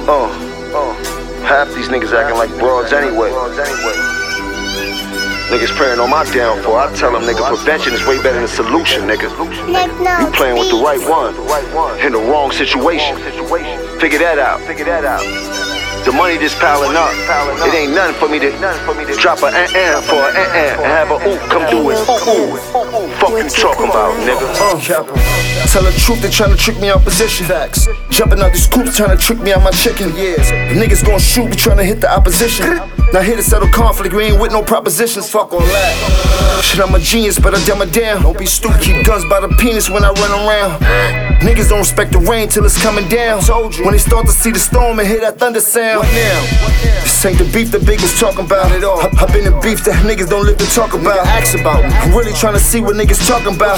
Half these niggas acting like broads anyway. Niggas praying on my downfall. I tell them, nigga, prevention is way better than solution, nigga. You playing with the right one in the wrong situation. Figure that out. The money just piling up. It ain't nothing for me to drop a for a and have a come do it. Fuck you talking about, nigga? Tell the truth, they tryna trick me out position. Facts. Jumping out these coops, tryna trick me out my chicken. The niggas gon' shoot, we tryna hit the opposition. Not here to settle conflict, we ain't with no propositions. Fuck all that. Shit, I'm a genius, but I dumb it down. Don't be stupid, keep guns by the penis when I run around. Niggas don't respect the rain till it's coming down. When they start to see the storm and hear that thunder sound. What now? This ain't the beef that Big was talking about at all. I've been in beef that niggas don't live to talk about. Ask about me. I'm really trying to see what niggas talking about.